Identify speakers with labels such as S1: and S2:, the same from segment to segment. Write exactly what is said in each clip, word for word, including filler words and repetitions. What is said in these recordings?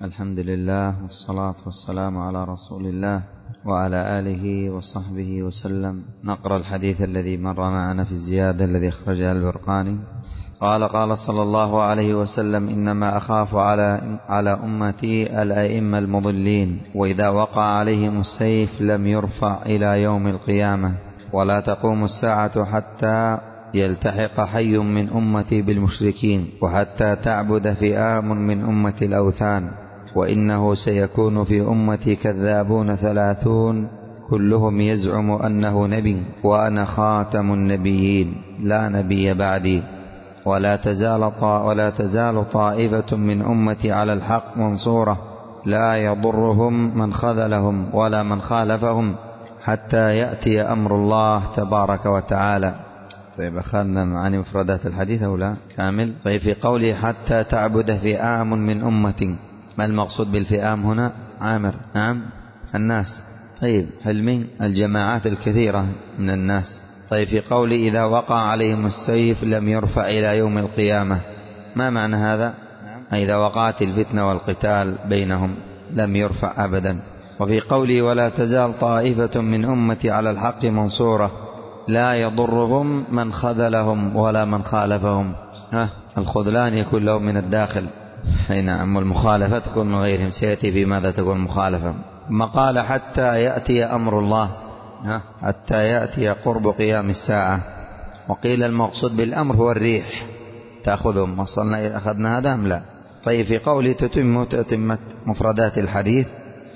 S1: الحمد لله والصلاة والسلام على رسول الله وعلى آله وصحبه وسلم. نقرأ الحديث الذي مر معنا في الزيادة الذي أخرجها البرقاني. قال قال صلى الله عليه وسلم: إنما أخاف على, على أمتي الأئمة المضلين، وإذا وقع عليهم السيف لم يرفع إلى يوم القيامة، ولا تقوم الساعة حتى يلتحق حي من أمتي بالمشركين، وحتى تعبد فئام من أمتي الأوثان، وإنه سيكون في أمتي كذابون ثلاثون كلهم يزعم أنه نبي، وأنا خاتم النبيين لا نبي بعدي، ولا تزال, ولا تزال طائفة من أمتي على الحق منصورة، لا يضرهم من خذلهم ولا من خالفهم حتى يأتي أمر الله تبارك وتعالى. طيب، أخذنا معاني مفردات الحديث أو لا كامل؟ طيب، في قوله حتى تعبد فئام من أمتي، ما المقصود بالفئام هنا؟ عامر. نعم، الناس. طيب، حلمي الجماعات الكثيرة من الناس. طيب، في قوله إذا وقع عليهم السيف لم يرفع إلى يوم القيامة، ما معنى هذا؟ إذا وقعت الفتنة والقتال بينهم لم يرفع أبدا. وفي قوله ولا تزال طائفة من أمتي على الحق منصورة، لا يضرهم من خذلهم ولا من خالفهم. ها، الخذلان يكون لهم من الداخل، أي نعم، والمخالفة تكون من غيرهم. سيأتي في ماذا تكون مخالفة. ما قال حتى يأتي أمر الله، ها، حتى يأتي قرب قيام الساعة. وقيل المقصود بالأمر هو الريح تأخذهم. وصلنا أخذنا هذا أم لا؟ طيب، في قوله تتم تتمت مفردات الحديث،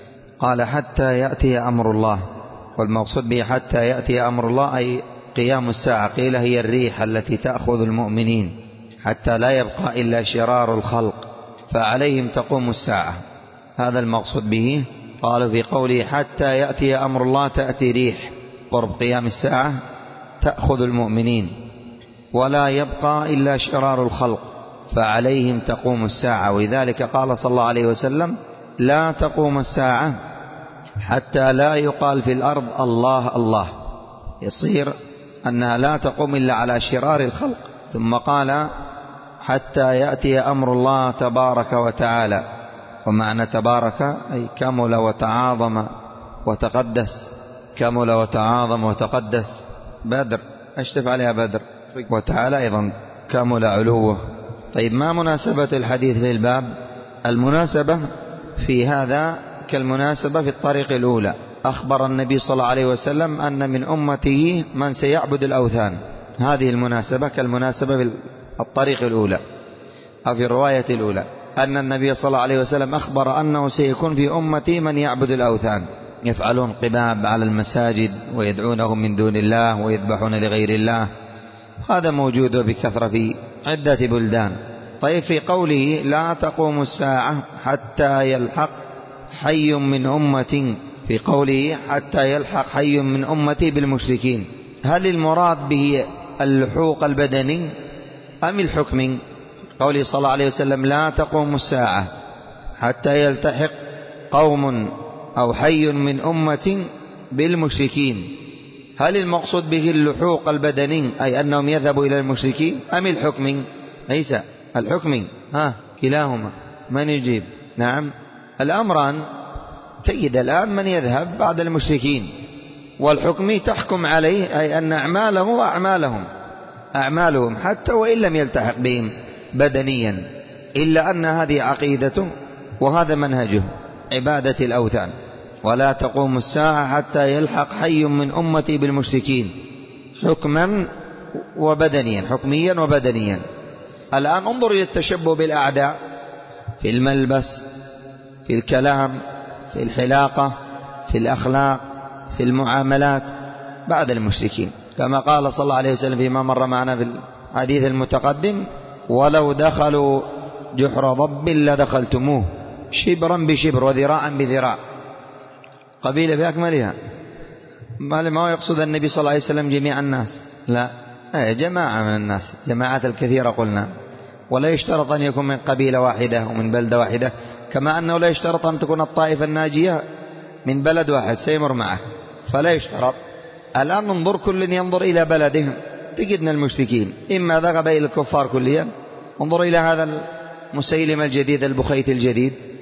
S1: قال حتى يأتي أمر الله، والمقصود به حتى يأتي أمر الله أي قيام الساعة. قيل هي الريح التي تأخذ المؤمنين حتى لا يبقى إلا شرار الخلق، فعليهم تقوم الساعة. هذا المقصود به. قال في قوله حتى يأتي أمر الله، تأتي ريح قرب قيام الساعة تأخذ المؤمنين، ولا يبقى إلا شرار الخلق، فعليهم تقوم الساعة. وذلك قال صلى الله عليه وسلم: لا تقوم الساعة حتى لا يقال في الأرض الله الله، يصير أنها لا تقوم إلا على شرار الخلق. ثم قال حتى يأتي أمر الله تبارك وتعالى. ومعنى تبارك أي كمل وتعاظم وتقدس. كمل وتعاظم وتقدس. بدر أشتف عليها بدر. وتعالى أيضا كمل علوه. طيب، ما مناسبة الحديث للباب؟ المناسبة في هذا كالمناسبة في الطريق الأولى. أخبر النبي صلى الله عليه وسلم أن من أمته من سيعبد الأوثان. هذه المناسبة كالمناسبة في الطريق الأولى أو في الرواية الأولى، أن النبي صلى الله عليه وسلم أخبر أنه سيكون في أمتي من يعبد الأوثان، يفعلون قباب على المساجد ويدعونهم من دون الله ويذبحون لغير الله. هذا موجود بكثرة في عدة بلدان. طيب، في قوله لا تقوم الساعة حتى يلحق حي من أمتي، في قوله حتى يلحق حي من أمتي بالمشركين، هل المراد به اللحوق البدني أم الحكمي؟ قوله صلى الله عليه وسلم لا تقوم الساعة حتى يلتحق قوم أو حي من أمة بالمشركين، هل المقصود به اللحوق البدني أي أنهم يذهبوا إلى المشركين أم الحكمي؟ ليس الحكمي. ها، كلاهما. من يجيب؟ نعم، الأمران. تجد الآن من يذهب بعد المشركين، والحكمي تحكم عليه أي أن أعماله وأعمالهم أعمالهم حتى وإن لم يلتحق بهم بدنيا، إلا أن هذه عقيدته وهذا منهجه عبادة الأوثان. ولا تقوم الساعة حتى يلحق حي من أمتي بالمشركين، حكما وبدنيا، حكميا وبدنيا. الآن انظر إلى التشبه بالأعداء في الملبس، في الكلام، في الحلاقة، في الأخلاق، في المعاملات بعد المشركين، كما قال صلى الله عليه وسلم فيما مر معنا في الحديث المتقدم: ولو دخلوا جحر ضب لدخلتموه شبرا بشبر وذراعا بذراع. قبيلة بأكملها. ما هو يقصد النبي صلى الله عليه وسلم جميع الناس؟ لا، جماعة من الناس، جماعات الكثيرة قلنا. ولا يشترط أن يكون من قبيلة واحدة ومن بلدة واحدة، كما أنه لا يشترط أن تكون الطائفة الناجية من بلد واحد سيمر معك، فلا يشترط. الآن ننظر، كل ينظر إلى بلدهم. تجدنا المشركين إما ذهب إلى الكفار كليا. انظر إلى هذا مسيلمة الجديد البخيت الجديد،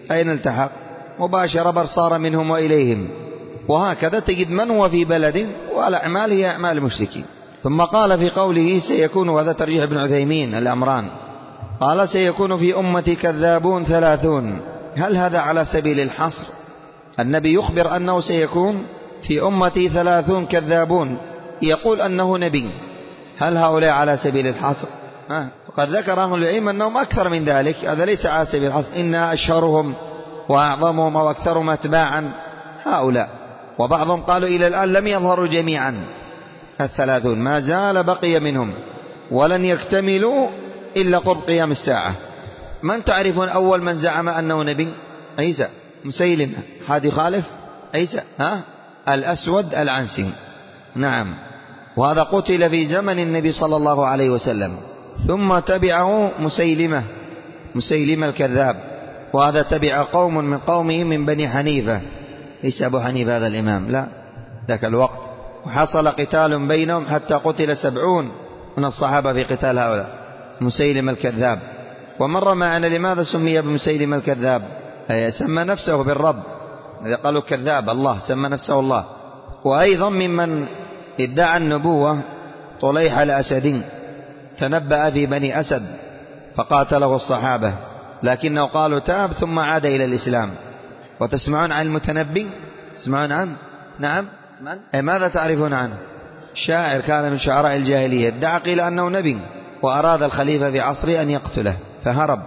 S1: أين التحق؟ مباشرة بل صار منهم وإليهم. وهكذا تجد من هو في بلد والأعمال هي أعمال المشركين. ثم قال في قوله سيكون، وهذا ترجيح ابن عثيمين الأمران، قال سيكون في أمتي كذابون ثلاثون. هل هذا على سبيل الحصر؟ النبي يخبر أنه سيكون في أمتي ثلاثون كذابون، يقول أنه نبي، هل هؤلاء على سبيل الحصر؟ وقد ذكر أهل العلم أنهم أكثر من ذلك، هذا ليس على سبيل الحصر، إن أشهرهم وأعظمهم أو أكثرهم أتباعا هؤلاء. وبعضهم قالوا إلى الآن لم يظهروا جميعا الثلاثون، ما زال بقي منهم ولن يكتملوا إلا قرب قيام الساعة. من تعرفون أول من زعم أنه نبي؟ عيسى. مسيلمة حد يخالف؟ عيسى ها؟ الأسود العنسي. نعم. وهذا قتل في زمن النبي صلى الله عليه وسلم. ثم تبعه مسيلمة مسيلمة الكذاب، وهذا تبع قوم من قومه من بني حنيفة. ليس أبو حنيفة هذا الإمام، لا، ذاك الوقت. وحصل قتال بينهم حتى قتل سبعون من الصحابة في قتال هؤلاء. مسيلمة الكذاب. ومر معنا لماذا سمي بمسيلم الكذاب؟ أي سمى نفسه بالرب، إذا قالوا كذاب الله سمى نفسه الله. وأيضا ممن ادعى النبوة طليحة الأسدي، تنبأ في بني أسد فقاتله الصحابة، لكنه قالوا تاب ثم عاد إلى الإسلام. وتسمعون عن المتنبي؟ تسمعون عنه؟ نعم. من؟ أي ماذا تعرفون عنه؟ شاعر كان من شعراء الجاهلية، ادعى قيل أنه نبي، وأراد الخليفة في عصره أن يقتله فهرب،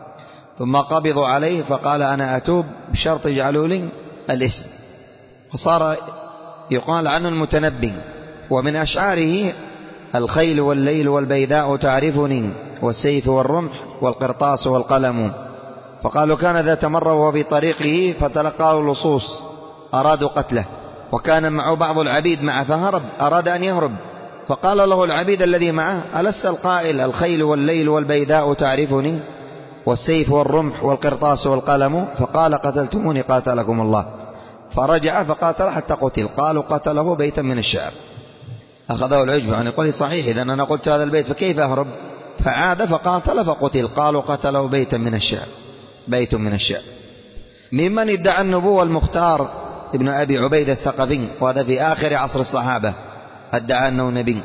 S1: ثم قبضوا عليه فقال أنا أتوب بشرط اجعلوا لي الاسم، فصار يقال عنه المتنبي. ومن أشعاره الخيل والليل والبيداء تعرفني والسيف والرمح والقرطاس والقلم. فقالوا كان ذات مرة وهو في طريقه فتلقاه اللصوص أرادوا قتله، وكان معه بعض العبيد معه فهرب، أراد أن يهرب، فقال له العبيد الذي معه ألست القائل الخيل والليل والبيداء تعرفني والسيف والرمح والقرطاس والقلم؟ فقال قتلتموني قاتلكم الله. فرجع فقاتل حتى قتل. قالوا قتله بيتا من الشعر. أخذه العجب يعني قال صحيح إذا أنا قلت هذا البيت فكيف أهرب؟ فعاد فقاتل فقتل. قالوا قتله بيتا من الشعر، بيت من الشعر. ممن ادعى النبوة المختار ابن أبي عبيد الثقفي، وهذا في آخر عصر الصحابة، ادعى أنه نبي.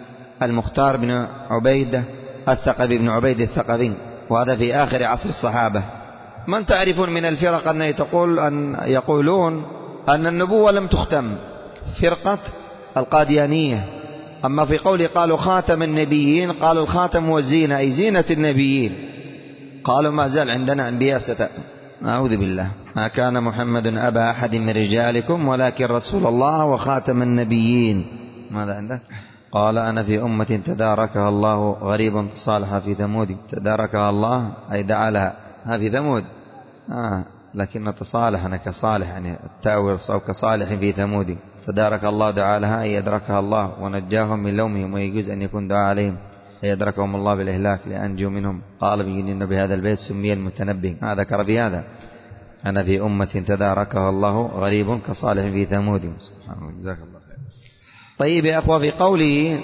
S1: المختار بن عبيد الثقفي بن عبيد الثقفي، وهذا في آخر عصر الصحابة. من تعرفون من الفرق أن تقول أن يقولون أن النبوة لم تختم؟ فرقة القاديانية. أما في قول قالوا خاتم النبيين، قالوا الخاتم والزينة أي زينة النبيين. قالوا ما زال عندنا أنبياء ستأتون. أعوذ بالله. ما كان محمد أبا أحد من رجالكم ولكن رسول الله وخاتم النبيين. ماذا عندك؟ قال أنا في أمة تداركها الله غريب تصالح في ثمود. تداركها الله أي دعا لها، ها في ثمود آه. لكن تصالح أنا كصالح يعني التأويل أو كصالح في ثمود. تدارك الله دعا لها أي أدركها الله ونجاهم من لومهم، ويجوز أن يكون دعا عليهم أي أدركهم الله بالإهلاك لأنجوا منهم. قال بجنين بهذا البيت سمي المتنبي، هذا ذكر بهذا أنا في أمة تداركها الله غريب كصالح في ثمود. سبحان الله، جزاك الله خير. طيب يا أخوة، في قوله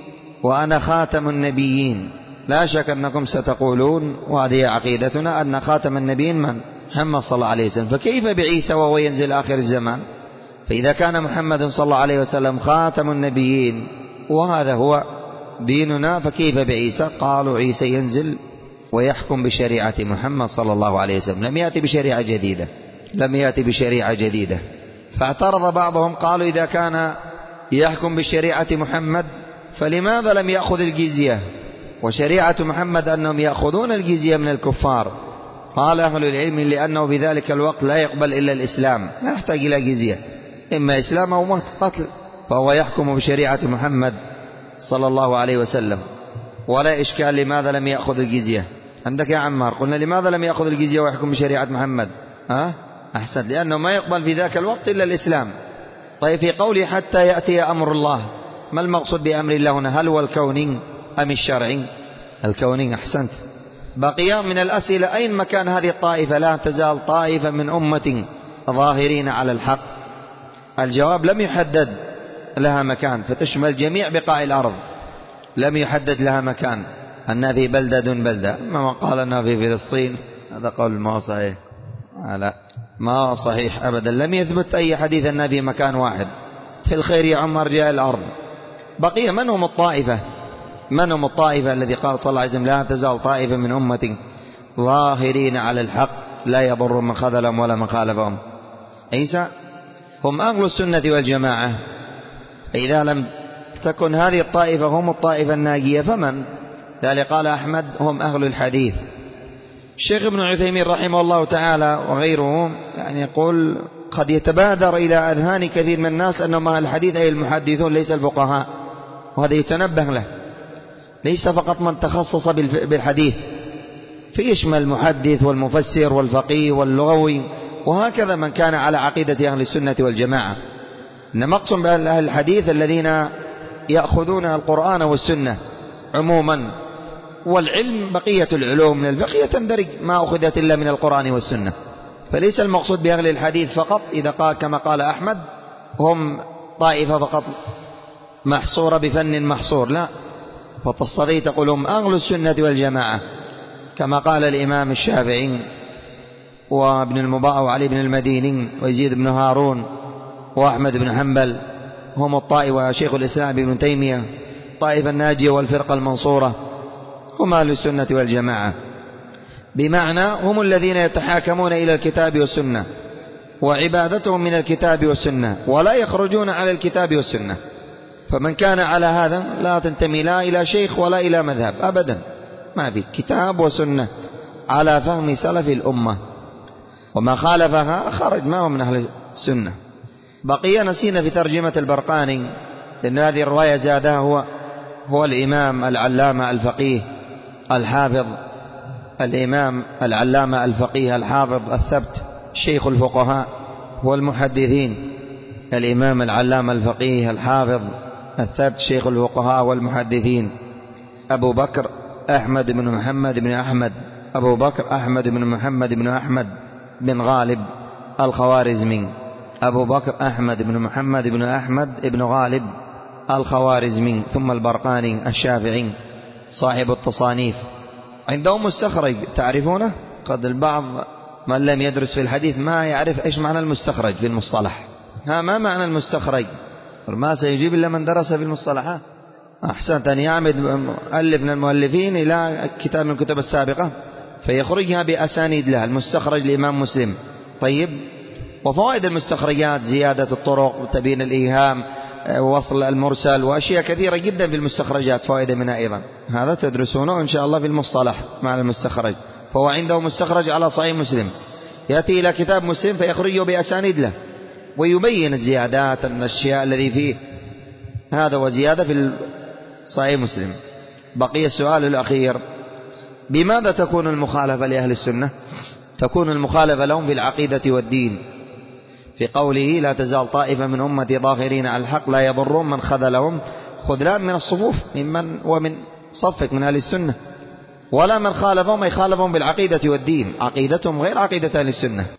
S1: وأنا خاتم النبيين، لا شك أنكم ستقولون وهذه عقيدتنا أن خاتم النبيين من؟ محمد صلى الله عليه وسلم. فكيف بعيسى وهو ينزل آخر الزمان؟ فإذا كان محمد صلى الله عليه وسلم خاتم النبيين وهذا هو ديننا، فكيف بعيسى؟ قالوا عيسى ينزل ويحكم بشريعة محمد صلى الله عليه وسلم، لم يأتي بشريعة جديدة، لم يأتي بشريعة جديدة. فاعترض بعضهم قالوا إذا كان يحكم بشريعة محمد فلماذا لم يأخذ الجزية؟ وشريعة محمد أنهم يأخذون الجزية من الكفار. قال أهل العلم لأنه في ذلك الوقت لا يقبل إلا الإسلام، لا يحتاج إلى جزية، إما إسلام أو موت قتل، فهو يحكم بشريعة محمد صلى الله عليه وسلم ولا إشكال. لماذا لم يأخذ الجزية؟ عندك يا عمار، قلنا لماذا لم يأخذ الجزية ويحكم بشريعة محمد؟ ها؟ أحسن، لأنه ما يقبل في ذاك الوقت إلا الإسلام. طيب في قوله حتى يأتي أمر الله، ما المقصود بأمر الله هنا؟ هل هو الكوني أم الشرعي؟ الكوني. أحسنت. بقي من الأسئلة أين مكان هذه الطائفة؟ لا تزال طائفة من أمة ظاهرين على الحق. الجواب لم يحدد لها مكان، فتشمل جميع بقاع الأرض، لم يحدد لها مكان. أن في بلدة دون بلدة، ما قال أنها في فلسطين، هذا قول ما صحيح، لا، ما صحيح أبدا، لم يثبت أي حديث أن في مكان واحد. في الخير يعم أرجاء الأرض. بقي من هم الطائفة؟ من هم الطائفة الذي قال صلى الله عليه وسلم لا تزال طائفة من أمتي ظاهرين على الحق لا يضر من خذلهم ولا من خالفهم؟ عيسى هم أهل السنة والجماعة. فإذا لم تكن هذه الطائفة هم الطائفة الناجية فمن؟ ذلك قال أحمد هم أهل الحديث. الشيخ ابن عثيمين رحمه الله تعالى وغيره يعني يقول قد يتبادر إلى أذهان كثير من الناس أنهم أهل الحديث أي المحدثون ليس الفقهاء، وهذا يتنبه له. ليس فقط من تخصص بالحديث، فيشمل المحدث والمفسر والفقيه واللغوي، وهكذا من كان على عقيدة أهل السنة والجماعة. إنما أقسم بأهل الحديث الذين يأخذون القرآن والسنة عموما، والعلم بقية العلوم من الفقه تندرج ما أخذت إلا من القرآن والسنة. فليس المقصود بأهل الحديث فقط إذا قال كما قال أحمد هم طائفة فقط محصورة بفن محصور، لا، فتستطيع تقول هم أهل السنة والجماعة كما قال الإمام الشافعي وابن المبارك وعلي بن المديني ويزيد بن هارون وأحمد بن حنبل هم الطائفة، وشيخ الإسلام ابن تيمية الطائفة الناجية والفرقة المنصورة هم أهل السنة والجماعة، بمعنى هم الذين يتحاكمون إلى الكتاب والسنة وعبادتهم من الكتاب والسنة ولا يخرجون على الكتاب والسنة. فمن كان على هذا لا تنتمي لا إلى شيخ ولا إلى مذهب أبدا، ما في كتاب وسنة على فهم سلف الأمة، وما خالفها خرج ما هو من أهل السنة. بقي نسينا في ترجمة البرقاني، لأن هذه الرواية زادها هو هو الإمام العلامة الفقيه الحافظ، الإمام العلامة الفقيه الحافظ الثبت شيخ الفقهاء والمحدثين، الإمام العلامة الفقيه الحافظ الثبت شيخ الفقهاء والمحدثين أبو بكر أحمد بن محمد بن أحمد أبو بكر أحمد بن محمد بن أحمد بن غالب الخوارزمي، أبو بكر أحمد بن محمد بن أحمد بن غالب الخوارزمي، ثم البرقاني الشافعي صاحب التصانيف. عندهم مستخرج تعرفونه؟ قد البعض من لم يدرس في الحديث ما يعرف إيش معنى المستخرج في المصطلح. ها ما معنى المستخرج؟ ما سيجيب إلا من درس في المصطلحات. أحسنت أن يعمد مؤلف من المؤلفين إلى كتاب من الكتب السابقة فيخرجها بأسانيد لها. المستخرج لإمام مسلم. طيب، وفوائد المستخرجات زيادة الطرق، تبين الإيهام، وصل المرسل، وأشياء كثيرة جدا في المستخرجات فوائد منها أيضا. هذا تدرسونه إن شاء الله في المصطلح مع المستخرج. فهو عنده مستخرج على صحيح مسلم، يأتي إلى كتاب مسلم فيخرجه بأسانيد له ويبين الزيادات الأشياء الذي فيه، هذا وزيادة في صحيح مسلم. بقي السؤال الأخير: بماذا تكون المخالفة لأهل السنة؟ تكون المخالفة لهم في العقيدة والدين، في قوله لا تزال طائفة من أمتي ظاهرين على الحق لا يضرهم من خذلهم، خذلان من الصفوف ممن ومن صفك من أهل السنة، ولا من خالفهم أي خالفهم بالعقيدة والدين، عقيدتهم غير عقيدة أهل السنة.